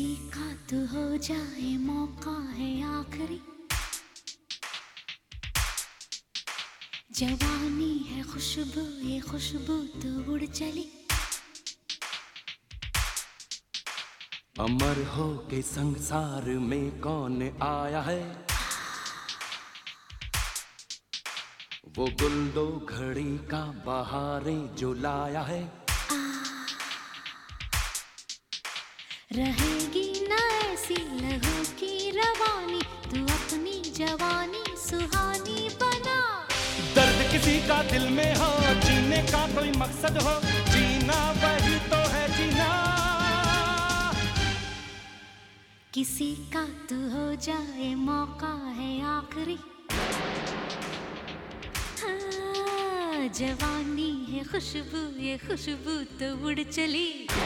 किसी का तो हो जाए, मौका है आखिरी। जवानी है खुशबू, ये खुशबू तो उड़ चली। अमर हो के संसार में कौन आया है, वो गुल्लो घड़ी का बहारे जो लाया है। रहेगी ना ऐसी लहू की रवानी, तू अपनी जवानी सुहानी बना। दर्द किसी का दिल में हो, जीने का कोई मकसद हो, जीना वही तो है जीना। किसी का तू हो जाए, मौका है आखिरी। हाँ, जवानी है खुशबू, ये खुशबू तो उड़ चली।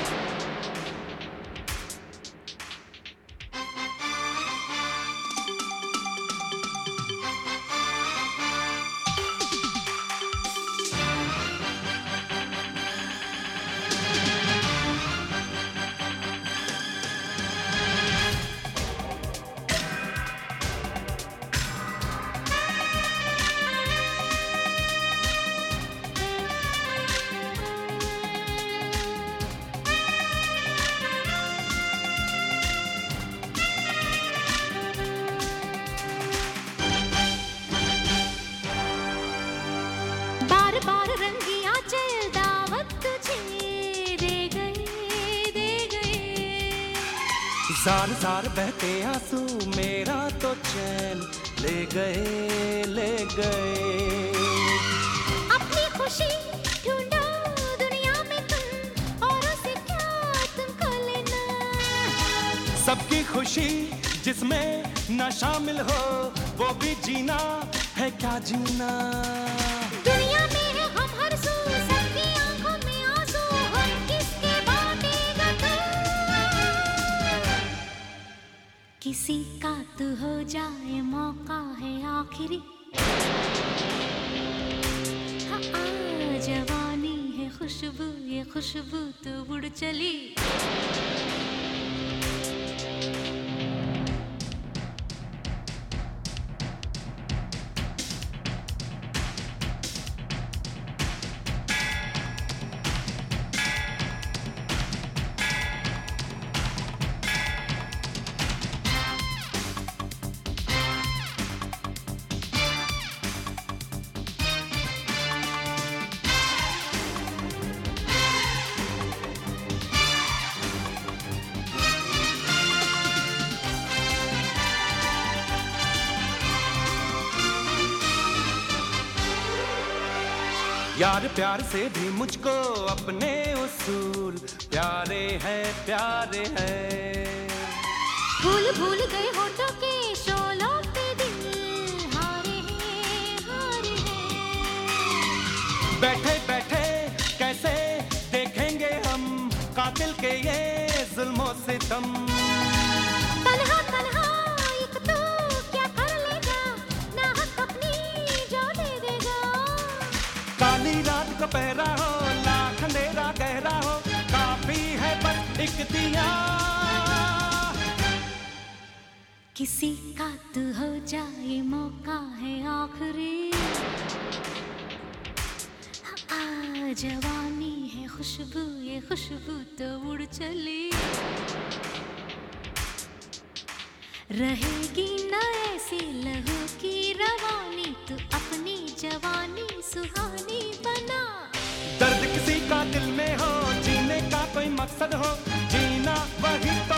जार जार बहते आंसू मेरा तो चैन ले गए, ले गए। अपनी खुशी ढूंढो दुनिया में तुम, औरों से क्या तुमको लेना। सबकी खुशी जिसमें ना शामिल हो, वो भी जीना है क्या जीना। दुनिया में है हम हर सू, सबकी आंखों में आंसू, हम किसके बांटेगा तू। किसी का तू हो जाए, मौका है आखिरी। हाँ, जवानी है खुशबू, ये खुशबू तो उड़ चली। यार प्यार से भी मुझको अपने उसूल प्यारे हैं, प्यारे हैं। भूल भूल गए होठों के शोलों पे दिल, हारे हैं, हारे हैं। बैठे बैठे कैसे देखेंगे हम कातिल के ये जुल्मों से सितम। तन्हा तन्हा एक तो क्या कर लेगा, ना हक अपनी जो दे देगा। काली रात को पहरा हो, लाख अंधेरा गहरा हो, काफी है बस एक दिया। किसी का तू हो जाए, मौका है आखिरी। हाँ, जवानी है खुशबू, ये खुशबू तो उड़ चली। रहेगी ना ऐसी लहू की रवानी, तू अपनी जवानी सुहानी बना। दर्द किसी का दिल में हो, जीने का कोई मकसद हो, जीना वही तो